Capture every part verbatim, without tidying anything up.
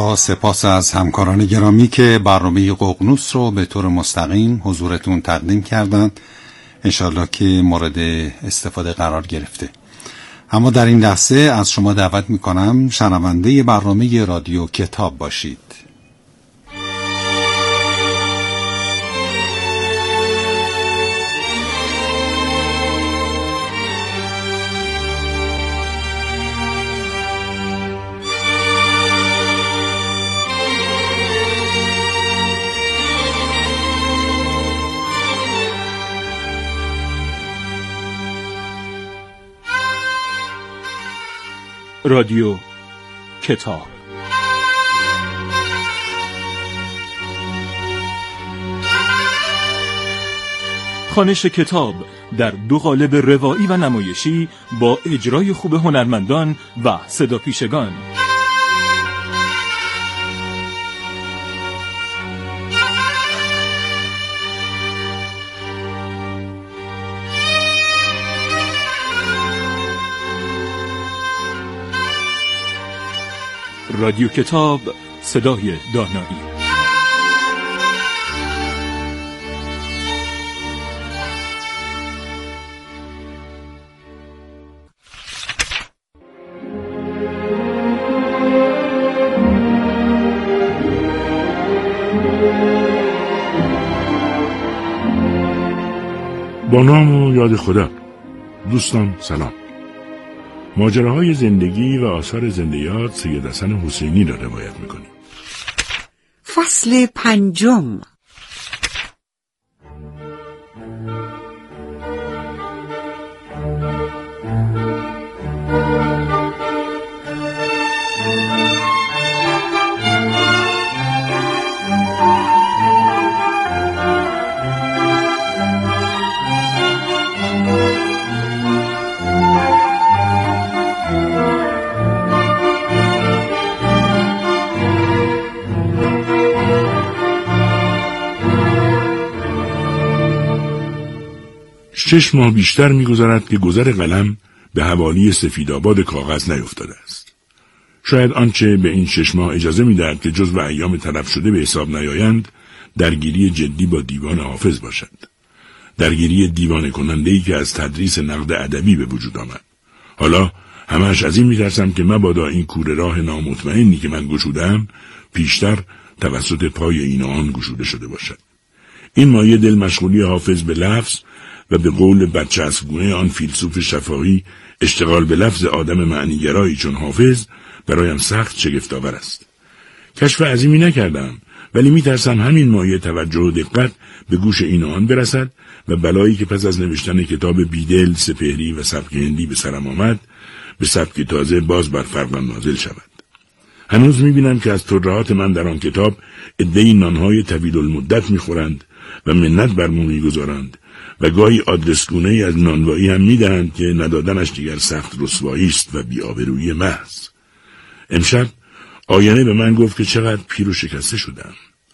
با سپاس از همکاران گرامی که برنامه ققنوس رو به طور مستقیم حضورتون تقدیم کردند. انشالله که مورد استفاده قرار گرفته. اما در این لحظه از شما دعوت میکنم شنونده برنامه رادیو کتاب باشید. رادیو کتاب. خوانش کتاب در دو قالب روایی و نمایشی با اجرای خوب هنرمندان و صداپیشگان. رادیو کتاب، صدای دانایی. با نام و یاد خدا. دوستان سلام. ماجراهای زندگی و آثار زندیات سید حسن حسینی را روایت میکنیم. فصل پنجم. شش ماه بیشتر می‌گذرد که گذر قلم به حوالی سفیدآباد کاغذ نیفتاده است. شاید آنچه به این شش ماه اجازه می‌دهد که جزو ایام تلف شده به حساب نیایند، درگیری جدی با دیوان حافظ باشد. درگیری دیوانه کننده‌ای که از تدریس نقد ادبی به وجود آمد. حالا همش از این می‌ترسم که مبادا این کوره راه نامطمئنی که من گشودم، پیشتر توسط پای این و آن گشوده شده باشد. این مایه دل مشغولی حافظ به لفظ و به قول بدچسبگونه آن فیلسوف شفاهی اشتغال به لفظ آدم معنیگرایی چون حافظ برایم سخت شگفت‌آور است. کشف عظیمی نکردم، ولی میترسم همین مایه توجه و دقت به گوش این آن برسد و بلایی که پس از نوشتن کتاب بیدل، سپهری و سبک هندی به سرم آمد، به سبک تازه باز بر فرقم نازل شود. هنوز میبینم که از ترهات من در آن کتاب عده‌ای نانهای طویل المدت میخورند و منت بر مو میگذارند و گاهی آدرسگونه ای از نانوایی هم میدهند که ندادنش دیگر سخت رسوایی است و بی‌آبرویی محض. امشب آینه به من گفت که چقدر پیر و شکسته شدم.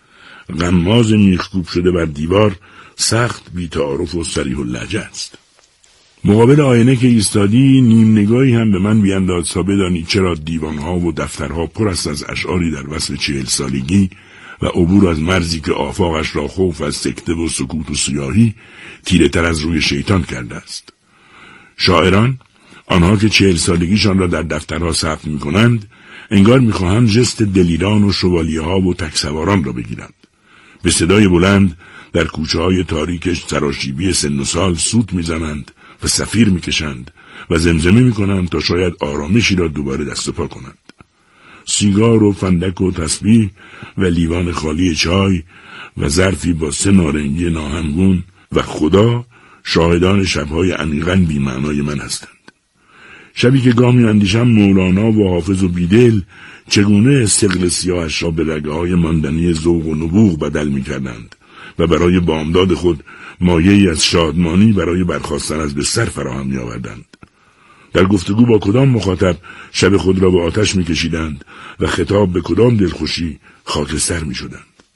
غماز میخکوب شده بر دیوار سخت بی‌تعارف و صریح اللهجه است. مقابل آینه که ایستادی نیم نگاهی هم به من بینداز تا بدانی چرا دیوانها و دفترها پر است از اشعاری در وصف چهل سالگی و عبور از مرزی که آفاقش را خوف از سکته و سکوت و سیاهی تیره تر از روی شیطان کرده است. شاعران، آنها که چهل سالگیشان را در دفترها ثبت می کنند، انگار می خواهند جست دلیران و شوالیه ها و تکسواران را بگیرند. به صدای بلند در کوچه های تاریکش سراشیبی سن و سال سوت می زنند و صفیر می کشند و زمزمه می کنند تا شاید آرامشی را دوباره دست و پا کنند. سیگار و فندک و تسبیح و لیوان خالی چای و ظرفی با سه نارنگی ناهمگون و خدا شاهدان شبهای عمیقاً بی معنای من هستند. شبی که گاه می اندیشم مولانا و حافظ و بیدل چگونه استقل سیاهش را به رگه های ماندنی ذوق و نبوغ بدل می کردند و برای بامداد خود مایه‌ای از شادمانی برای برخاستن از بستر فراهم می آوردند. در گفتگو با کدام مخاطب شب خود را به آتش می کشیدند و خطاب به کدام دلخوشی خاکستر می شدند.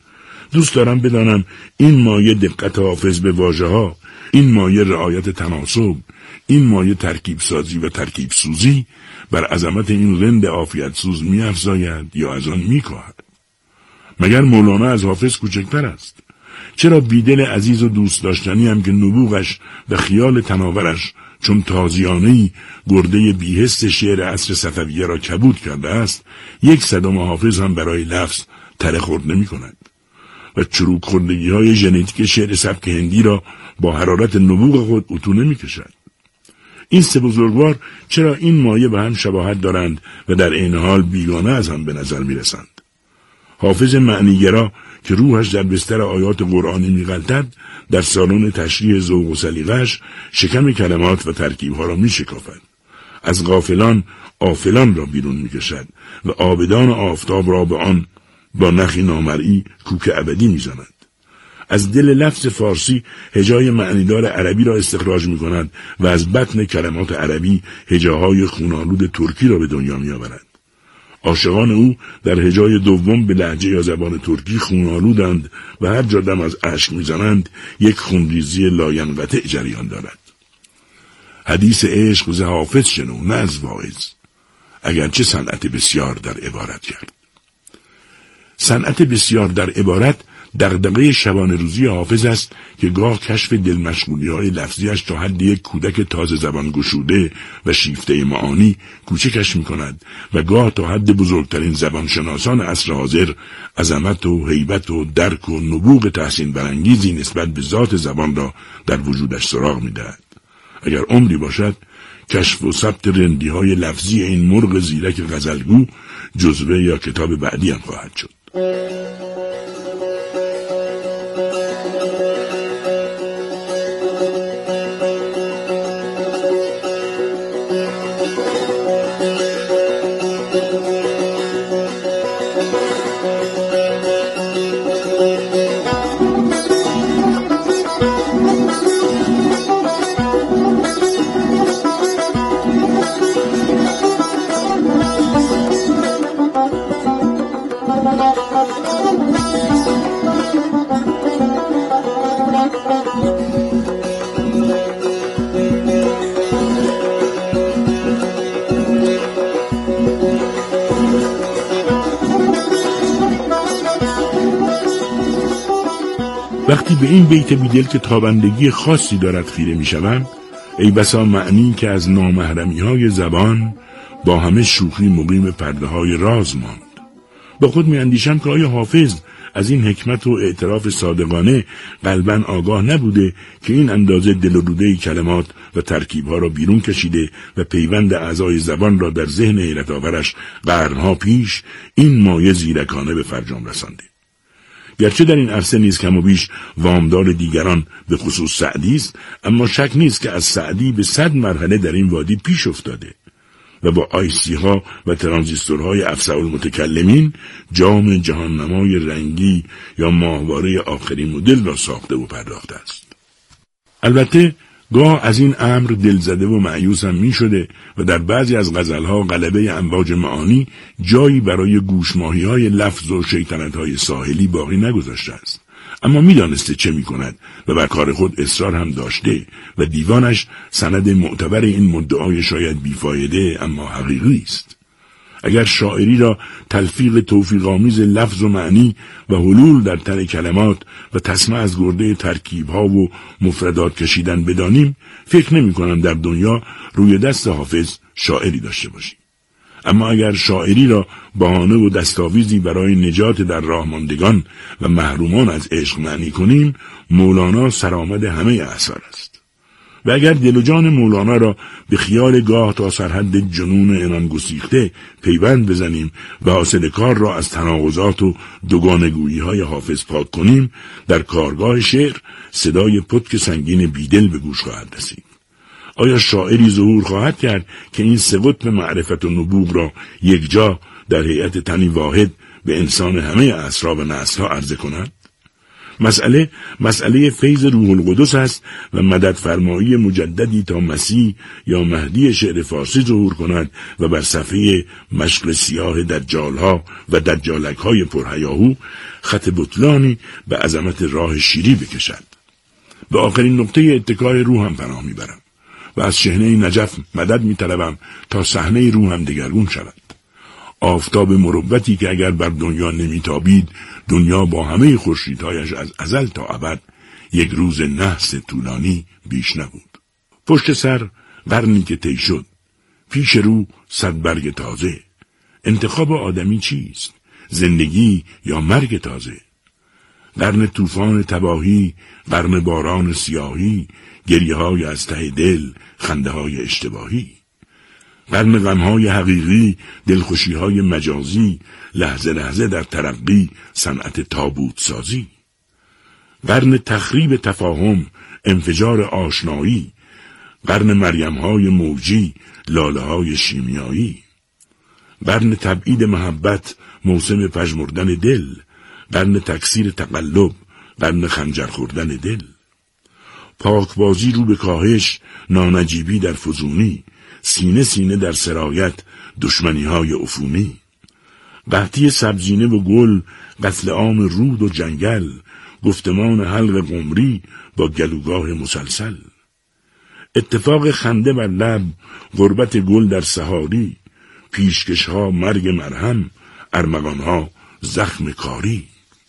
دوست دارم بدانم این مایه دقت حافظ به واژه ها، این مایه رعایت تناسب، این مایه ترکیب سازی و ترکیب سوزی بر عظمت این رند عافیت سوز می افزاید یا از آن می کاهد. مگر مولانا از حافظ کوچکتر است؟ چرا بیدل عزیز و دوست داشتنی هم که نبوغش و خیال تناورش چون تازیانهی گرده بیهست شعر عصر صفویه را کبود کرده است، یک صدم حافظ هم برای لفظ تره خورد نمی کند و چروک خوردگی های ژنتیک شعر سبک هندی را با حرارت نبوغ خود اتو نمی کشد؟ این سه بزرگوار چرا این مایه به هم شباهت دارند و در این حال بیگانه از هم به نظر می رسند؟ حافظ معنیگرا که روحش در بستر آیات قرآنی می غلطد، در سالن تشریح ذوق و سلیقه‌اش شکم کلمات و ترکیبها را می شکافد. از غافلان آفلان را بیرون می کشد و آبدان آفتاب را به آن با نخی نامرئی کوک ابدی می زند. از دل لفظ فارسی هجای معنیدار عربی را استخراج می کند و از بطن کلمات عربی هجاهای خونالود ترکی را به دنیا می آورد. عاشقان او در هجای دوم به لهجه یا زبان ترکی خونالودند و هر جا دم از اشک می زنند یک خونریزی لاینقطع جریان دارد. حدیث عشق ز حافظ شنو نه از واعظ، اگرچه صنعت بسیار در عبارت کرد. صنعت بسیار در عبارت دغدغه شبانه روزی حافظ است که گاه کشف دلمشغولی های لفظیش تا حد یک کودک تازه زبان گشوده و شیفته معانی کوچکش می کند و گاه تا حد بزرگترین زبانشناسان عصر حاضر عظمت و هیبت و درک و نبوغ تحسین برانگیزی نسبت به ذات زبان را در وجودش سراغ می دهد. اگر عمری باشد کشف و ثبت رندی های لفظی این مرغ زیرک غزلگو جزوه یا کتاب بعدی هم خواهد شد. وقتی به این بیت بیدل که تابندگی خاصی دارد خیره می شوم، ای بسا معنی که از نامحرمی های زبان با همه شوخی مقیم پرده های راز ماند. با خود می اندیشم که آیا حافظ از این حکمت و اعتراف صادقانه قلباً آگاه نبوده که این اندازه دل و روده کلمات و ترکیبها را بیرون کشیده و پیوند اعضای زبان را در ذهن حیرت آورش قرنها پیش این مایه زیرکانه به فرجام رسانده؟ گرچه در این عرصه نیز کم و بیش وامدار دیگران به خصوص سعدی است، اما شک نیست که از سعدی به صد مرحله در این وادی پیش افتاده و با آیسی ها و ترانزیستورهای افسع المتکلمین جام جهان نمای رنگی یا ماهواره آخرین مدل را ساخته و پرداخته است. البته گاه از این امر دلزده و مایوس هم می شده و در بعضی از غزلها غلبه امواج معانی جایی برای گوشماهی های لفظ و شیطنت های ساحلی باقی نگذاشته است. اما می دانسته چه می کند و بر کار خود اصرار هم داشته و دیوانش سند معتبر این مدعای شاید بیفایده اما حقیقی است. اگر شاعری را تلفیق توفیق‌آمیز لفظ و معنی و حلول در تن کلمات و تسمع از گرده ترکیب‌ها و مفردات کشیدن بدانیم، فکر نمی‌کنم در دنیا روی دست حافظ شاعری داشته باشیم. اما اگر شاعری را بهانه و دستاویزی برای نجات در راه ماندگان و محرومان از عشق معنی کنیم، مولانا سرآمد همه اعصار است. و اگر دل و جان مولانا را به خیال گاه تا سرحد جنون عنان گسیخته پیوند بزنیم و حاصل کار را از تناقضات و دوگانگویی های حافظ پاک کنیم، در کارگاه شعر صدای پتک سنگین بیدل به گوش خواهد رسید. آیا شاعری ظهور خواهد کرد که این سه قطب معرفت و نبوغ را یک جا در هیئت تنی واحد به انسان همه اعصار و نسل‌ها عرضه کند؟ مسئله مسئله فیض روح القدس است و مدد فرمایی مجددی تا مسیح یا مهدی شعر فارسی ظهور کند و بر صفحه مشغل سیاه دجالها و دجالکهای پرهیاهو خط بطلانی به عظمت راه شیری بکشد. به آخرین نقطه اتکای روحم پناه میبرم و از شحنه نجف مدد میطلبم تا صحنه روحم دگرگون شود. آفتاب مروتی که اگر بر دنیا نمیتابید، دنیا با همه خورشیدهایش از ازل تا ابد یک روز نحس طولانی بیش نبود. پشت سر قرنی که طی شد، پیش رو صد برگ تازه. انتخاب آدمی چیست؟ زندگی یا مرگ تازه؟ قرن طوفان تباهی، قرن باران سیاهی، گریه های از ته دل، خنده های اشتباهی. قرن غمهای حقیقی، دلخوشیهای مجازی، لحظه لحظه در ترقی، صنعت تابوت سازی. قرن تخریب تفاهم، انفجار آشنایی، قرن مریمهای موجی، لاله‌های شیمیایی. قرن تبعید محبت، موسم پژمردن دل، قرن تکثیر تقلب، قرن خنجر خوردن دل. پاکبازی رو به کاهش، نانجیبی در فزونی، سینه سینه در سرایت، دشمنی های عفونی. قحطی سبزینه و گل، قتل عام رود و جنگل، گفتمان حلق قمری با گلوگاه مسلسل. اتفاق خنده بر لب، غربت گل در سحاری، پیشکش ها مرگ مرهم، ارمغان ها زخم کاری.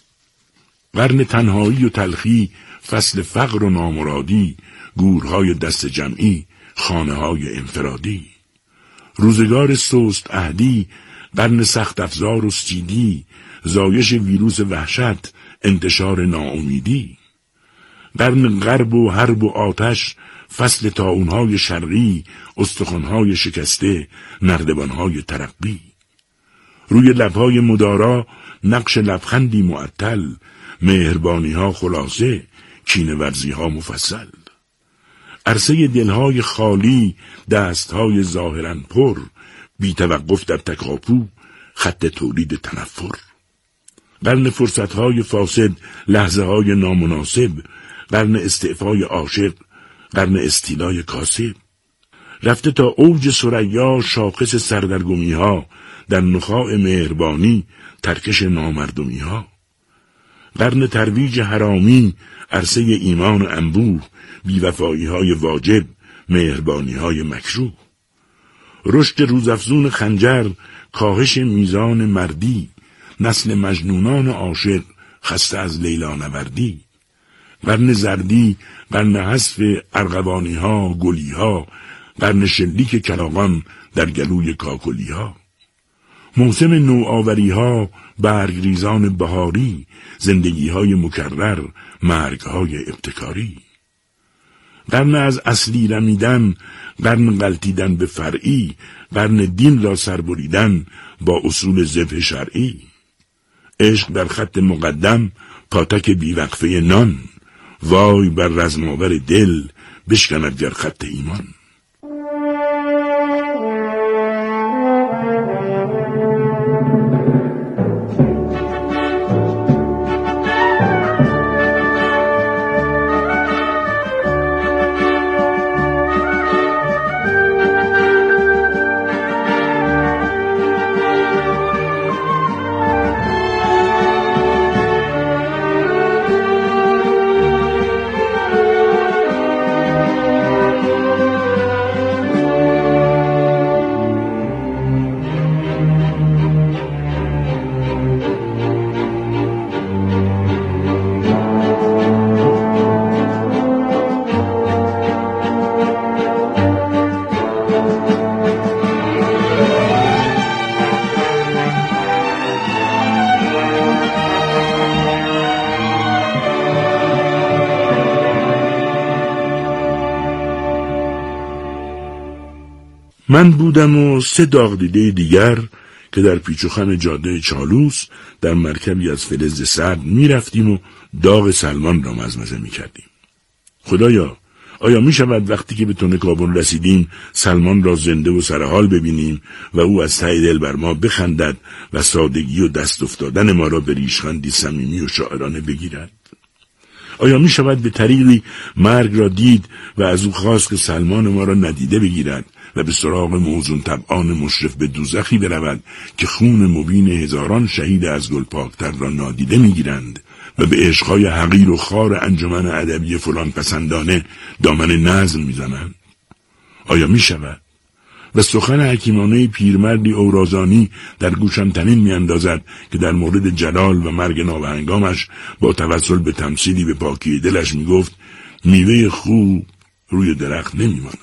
قرن تنهایی و تلخی، فصل فقر و نامرادی، گورهای دست جمعی، خانه های انفرادی. روزگار سست عهدی، قرن سخت افزار و سیدی، زایش ویروس وحشت، انتشار ناامیدی. قرن غرب و حرب و آتش، فصل طاعونهای شرقی، استخوانهای شکسته، نردبانهای ترقی. روی لبهای مدارا، نقش لبخندی معطل، مهربانیها خلاصه، کینه‌ورزیها مفصل. عرصه دلهای خالی، دستهای ظاهراً پر، بی توقف در تکاپو، خط تولید تنفر. قرن فرصتهای فاسد، لحظه های نامناسب، قرن استعفای عاشق، قرن استیلای کاسب. رفته تا اوج ثریا، شاخص سردرگمی ها، در نخاع مهربانی، ترکش نامردمی ها. قرن ترویج حرامی، عرصه ایمان انبوه، بیوفایی های واجب، مهربانی های مکروه. رشد روزافزون خنجر، کاهش میزان مردی، نسل مجنونان عاشق، خسته از لیلا نوردی. قرن زردی، قرن حذف ارغوانی ها، گلی ها، قرن شلیک کلاغان در گلوی کاکلی ها. موسم نوآوری ها، برگریزان بهاری، زندگی های مکرر، مرگ های ابتکاری. قرن از اصلی رمیدن، قرن غلطیدن به فرعی، قرن دین را سربریدن با اصول ذبح شرعی. عشق در خط مقدم، پاتک بیوقفه نان، وای بر رزماور دل، بشکند گر خط ایمان. من بودم و سه داغ دیده دیگر که در پیچ و خم جاده چالوس در مرکبی از فلز سرد می رفتیم و داغ سلمان را مزمزه می کردیم. خدایا، آیا می شود وقتی که به تن کابل رسیدیم سلمان را زنده و سرحال ببینیم و او از ته دل بر ما بخندد و سادگی و دست افتادن ما را به ریشخندی صمیمی و شاعرانه بگیرد؟ آیا می شود به طریقی مرگ را دید و از او خواست که سلمان ما را ندیده بگیرد و به سراغ موزون طبعان مشرف به دوزخی برود که خون مبین هزاران شهید از گل پاکتر را نادیده میگیرند و به عشقهای حقیر و خار انجمن ادبی فلان پسندانه دامن نظم میزنند؟ آیا می شود؟ و سخن حکیمانه پیرمردی اورازانی در گوشم تنین می اندازد که در مورد جلال و مرگ نابهنگامش با توسل به تمثیلی به پاکی دلش می گفت میوه خوب روی درخت نمی ماند.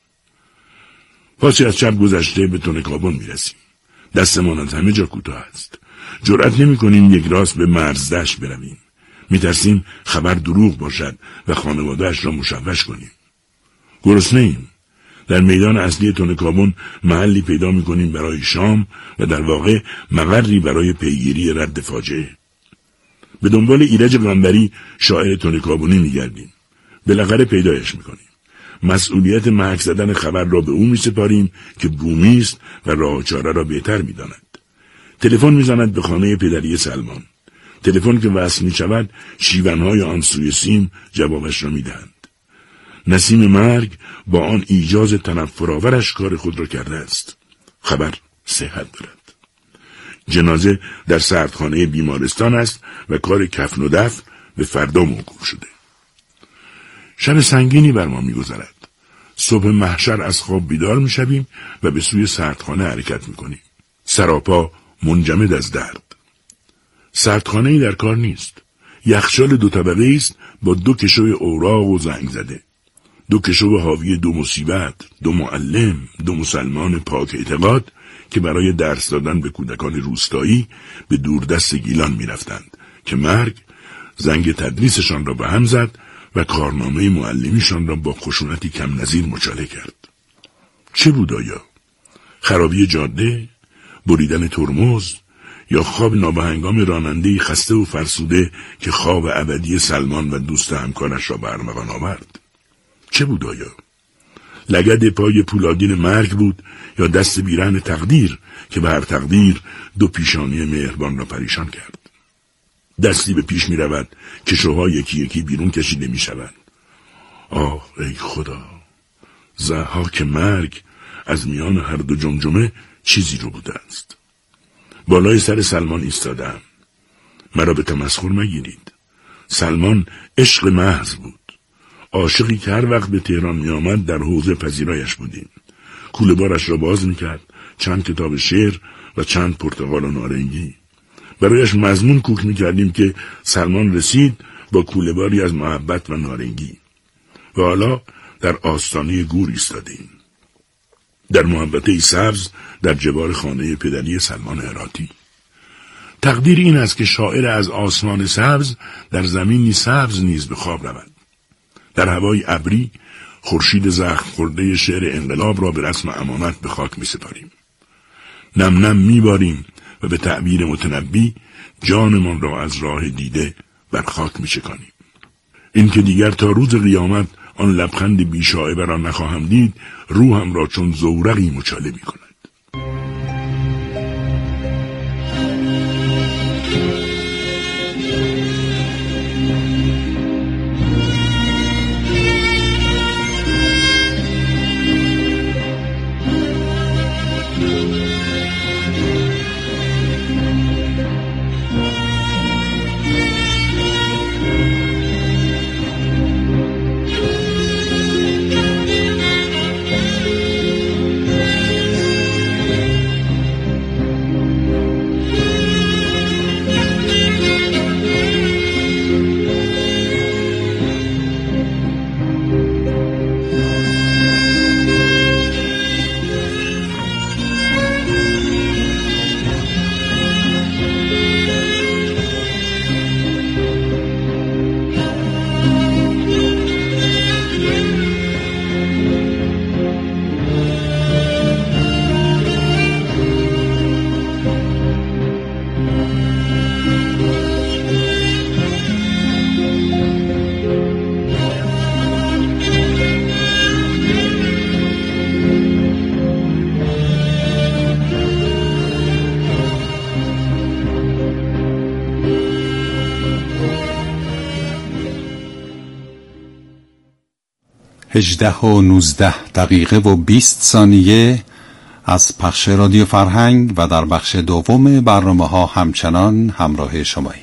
پاسی از شب گذشته به تونکابون می رسیم. دستمان از همه جا کوتاه است. جرأت نمی کنیم یک راست به مرزدشت برویم. می ترسیم خبر دروغ باشد و خانواده‌اش را مشوش کنیم. گرسنه ایم. در میدان اصلی تونکابون محلی پیدا می کنیم برای شام و در واقع مقری برای پیگیری رد فاجعه. به دنبال ایرج قنبری شاعر تونکابونی می گردیم. بالاخره پیدایش می کنیم. مسئولیت محک زدن خبر را به او می سپاریم که بومی است و راه چاره را بهتر می داند. تلفن می زند به خانه پدری سلمان. تلفن که وصل می شود شیونهای آن سوی سیم جوابش را می دهند. نسیم مرگ با آن ایجاز تنفرآورش کار خود را کرده است. خبر صحت دارد. جنازه در سردخانه بیمارستان است و کار کفن و دفن به فردا موکول شده. شب سنگینی بر ما می‌گذرد. صبح محشر از خواب بیدار می‌شویم و به سوی سردخانه حرکت می‌کنیم. سراپا منجمد از درد. سردخانه‌ای در کار نیست. یخچال دو طبقه است با دو کشو اوراق و زنگ زده. دو کشو حاوی دو مصیبت، دو معلم، دو مسلمان پاک اعتقاد که برای درس دادن به کودکان روستایی به دوردست گیلان می‌رفتند که مرگ زنگ تدریسشان را به هم زد و کارنامه معلمیشان را با خشونتی کم نظیر مچاله کرد. چه بود آیا؟ خرابی جاده؟ بریدن ترمز؟ یا خواب نابهنگام رانندهی خسته و فرسوده که خواب ابدی سلمان و دوست همکارش را به ارمغان آورد؟ چه بود آیا؟ لگد پای پولادین مرگ بود یا دست بیرحم تقدیر که به هر تقدیر دو پیشانی مهربان را پریشان کرد؟ دستی به پیش می رود که شوها یکی یکی بیرون کشیده می شود. آه ای خدا، ضحاک مرگ از میان هر دو جمجمه چیزی رو بوده است. بالای سر سلمان ایستادم. مرا به تمسخر مگیرید. سلمان عشق محض بود. عاشقی که هر وقت به تهران می آمد در حوزه پذیرایش بودیم. کوله بارش را باز می کرد، چند کتاب شعر و چند پرتقال و نارنگی. برایش مضمون کوک می کردیم که سلمان رسید با کوله باری از محبت و نارنگی. و حالا در آستانه گور ایستادیم. در محبته سبز در جوار خانه پدری سلمان هراتی. تقدیر این است که شاعر از آسمان سبز در زمینی سبز نیز به خواب رود. در هوای ابری خورشید زخم خورده شعر انقلاب را به رسم امانت به خاک می سپاریم. نم نم می باریم و به تعبیر متنبی جانمان را از راه دیده بر خاک می شکانیم. این که دیگر تا روز قیامت آن لبخند بیشایبه را نخواهم دید، روحم را چون زورقی مچاله می کند. هجده و نوزده دقیقه و بیست ثانیه از پخش رادیو فرهنگ و در بخش دوم برنامه ها همچنان همراه شماییم.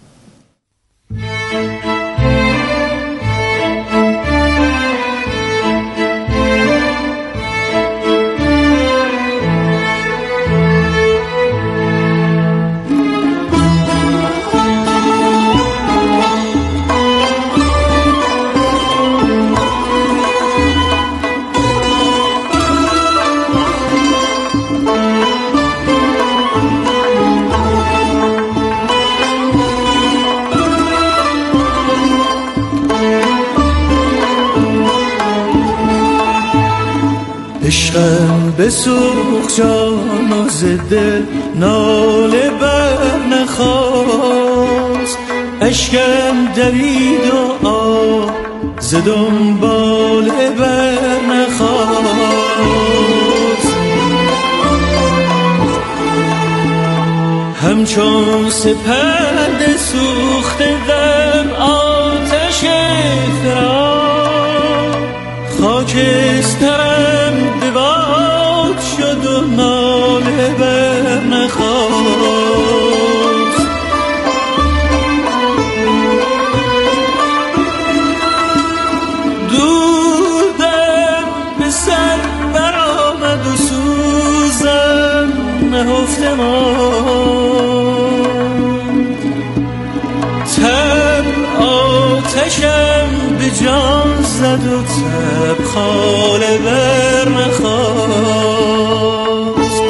عشقم بسوخ جان و ز دل ناله بر نخواست، اشکم دوید و آب ز دنبال بر نخواست. همچون سپند سوخته دم آتش فراق، خاکسترم باد شد و ناله بر نخواست. دودم به سر برآمد و سوزم نهفته ماند، تب آتشم به جان زد و تب خاله بر نخواست.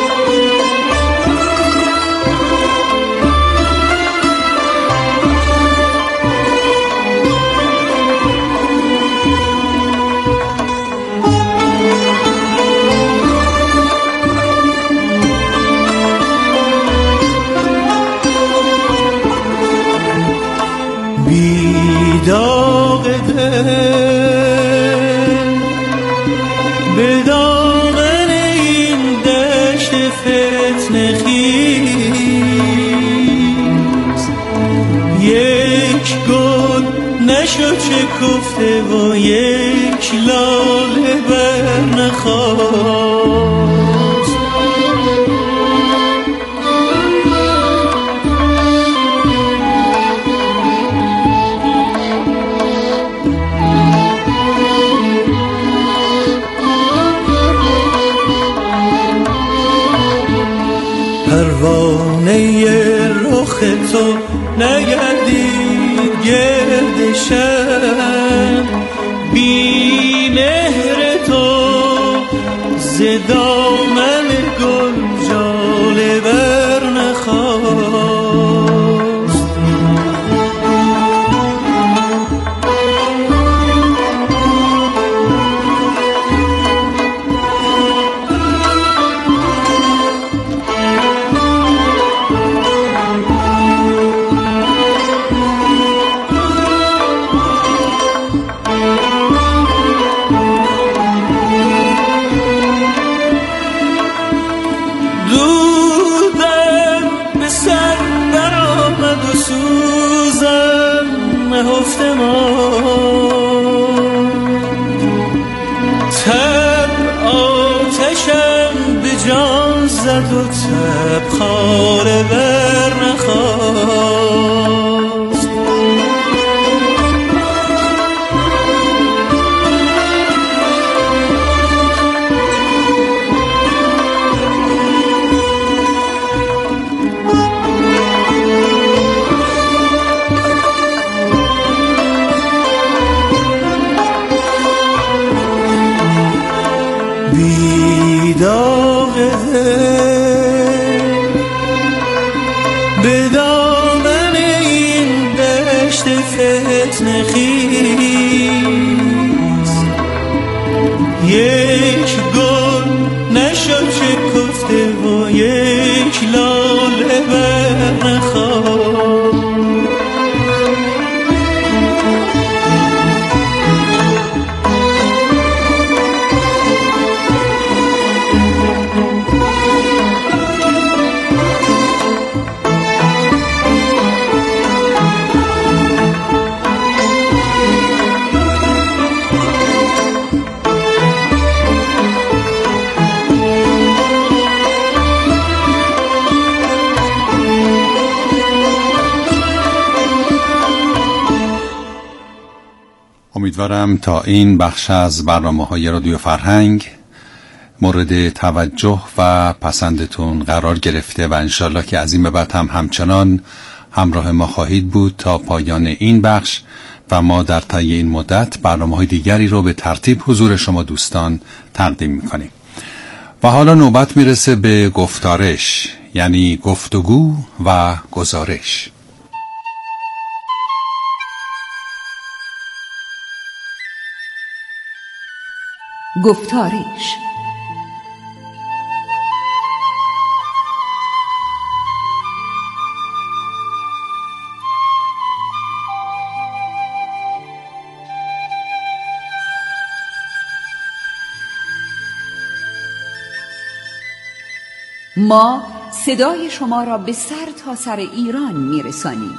بیداغ دل به دامن این دشت فتنه خیز، یک گل نشد شکفته و یک لاله بر نخواست. پروانه رخ تو نگردید گرد شب، بی مهر تو ز دامن گل ژاله بر نخواست. نهفته ماند، تب آتشم به جان زد و تب خاله بر نخواست. بیداغ دل به دامن این دشت فتنه خیز، یک گل نشد شکفته و یک لاله بر نخواست. امیدوارم تا این بخش از برنامه‌های رادیو فرهنگ مورد توجه و پسندتون قرار گرفته و انشالله که از این به بعد هم همچنان همراه ما خواهید بود تا پایان این بخش و ما در طی این مدت برنامه‌های دیگری رو به ترتیب حضور شما دوستان تقدیم می‌کنیم. و حالا نوبت میرسه به گفتارش، یعنی گفتگو و گزارش. گفتارش ما صدای شما را به سر تا سر ایران میرسانیم.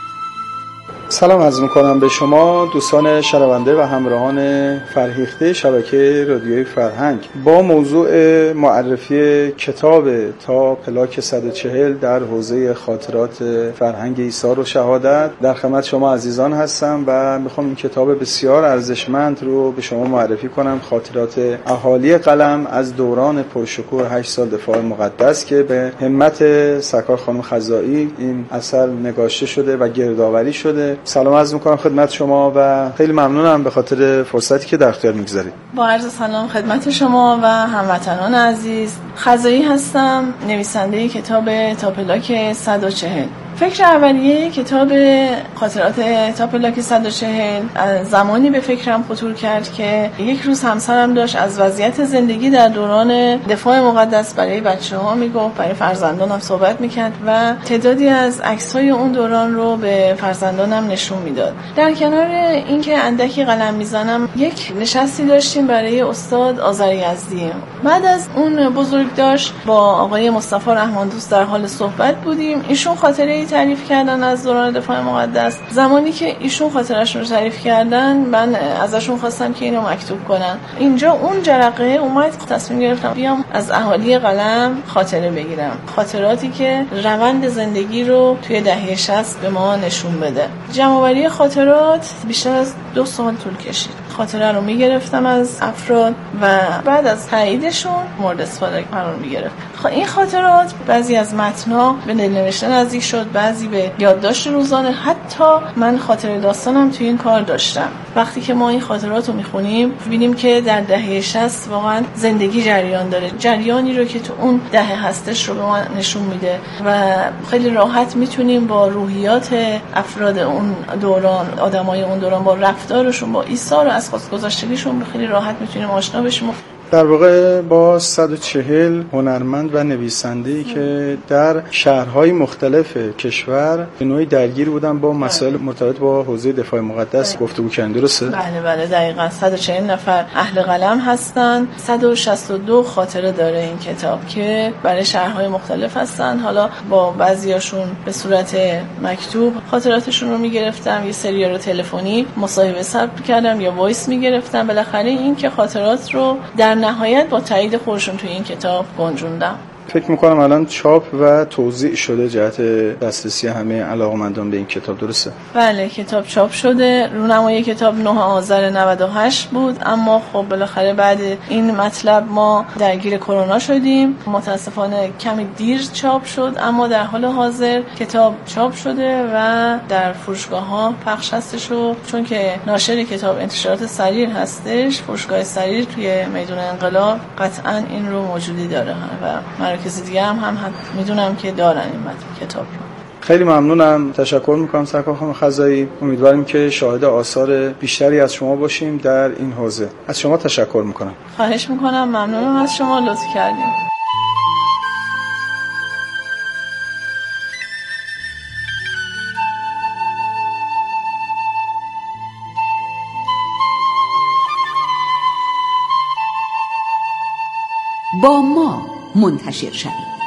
سلام عرض میکنم به شما دوستان شنونده و همراهان فرهیخته شبکه رادیوی فرهنگ با موضوع معرفی کتاب تا پلاک صد و چهل در حوزه خاطرات فرهنگ ایثار و شهادت در خدمت شما عزیزان هستم و میخوام این کتاب بسیار ارزشمند رو به شما معرفی کنم. خاطرات اهالی قلم از دوران پرشکوه هشت سال دفاع مقدس که به همت سرکار خانم خزائی این اثر نگاشته شده و گردآوری شده. سلام عرض میکنم خدمت شما و خیلی ممنونم به خاطر فرصتی که در اختیار میگذارید. با عرض سلام خدمت شما و هموطنان عزیز. خزائی هستم، نویسنده کتاب تا پلاک صد و چهل. فکر اولیه کتاب خاطرات تا پلاک صد و چهل زمانی به فکرم خطور کرد که یک روز همسرم داشت از وضعیت زندگی در دوران دفاع مقدس برای بچه‌ها میگفت، برای فرزندانم صحبت میکرد و تعدادی از عکس‌های اون دوران رو به فرزندانم نشون میداد. در کنار اینکه اندکی قلم میزنم یک نشستی داشتیم برای استاد آذریزدی. بعد از اون بزرگ داشت با آقای مصطفی رحمان‌دوست در حال صحبت بودیم. ایشون خاطره تعریف کردن از دوران دفاع مقدس. زمانی که ایشون خاطرشون رو تعریف کردن من ازشون خواستم که اینو مکتوب کنن. اینجا اون جرقه اومد، تصمیم گرفتم بیام از اهالی قلم خاطره بگیرم، خاطراتی که روند زندگی رو توی دهه شصت به ما نشون بده. جمع‌آوری خاطرات بیشتر از دو سال طول کشید. خاطره رو میگرفتم از افراد و بعد از تاییدشون مورد استفاده قرار میگرفت. این خاطرات بعضی از متن‌ها به دلنوشته نزدیک شد، بعضی به یادداشت روزانه. حتی من خاطره داستانم توی این کار داشتم. وقتی که ما این خاطرات رو میخونیم ببینیم که در دهه شصت واقعا زندگی جریان داره، جریانی رو که تو اون دهه هستش رو به ما نشون میده و خیلی راحت میتونیم با روحیات افراد اون دوران، آدمای اون دوران، با رفتارشون، با ایثار و از خودگذشتگیشون خیلی راحت میتونیم آشنا بشیم. در واقع با صد و چهل هنرمند و نویسنده‌ای که در شهرهای مختلف کشور به نوعی درگیر بودن با مسائل مرتبط با حوزه دفاع مقدس گفتگو کردن، درسته؟ بله بله دقیقاً. صد و چهل نفر اهل قلم هستن. صد و شصت و دو خاطره داره این کتاب که برای شهرهای مختلف هستن. حالا با بعضیاشون به صورت مکتوب خاطراتشون رو میگرفتم، یه سری رو تلفنی مصاحبه ثبت کردم یا وایس میگرفتم. بالاخره این که خاطرات رو در نهایت با تایید خودشون توی این کتاب گنجوندم. فکر میکنم الان چاپ و توزیع شده جهت دسترسی همه علاقه‌مندان به این کتاب، درسته؟ بله کتاب چاپ شده. رونمایی کتاب نه آذر نود و هشت بود، اما خب بالاخره بعد این مطلب ما درگیر کرونا شدیم. متاسفانه کمی دیر چاپ شد، اما در حال حاضر کتاب چاپ شده و در فروشگاه‌ها پخش هستش و چون که ناشر کتاب انتشارات سریر هستش، فروشگاه سریر توی میدون انقلاب قطعاً این رو موجودی داره و مراکز دیگه هم هم میدونم که دارن این متن کتاب رو. خیلی ممنونم، تشکر میکنم سرکار خانم خزائی. امیدواریم که شاهد آثار بیشتری از شما باشیم در این حوزه. از شما تشکر میکنم. خواهش میکنم، ممنونم از شما، لطف کردیم. با ما منتشر شوید.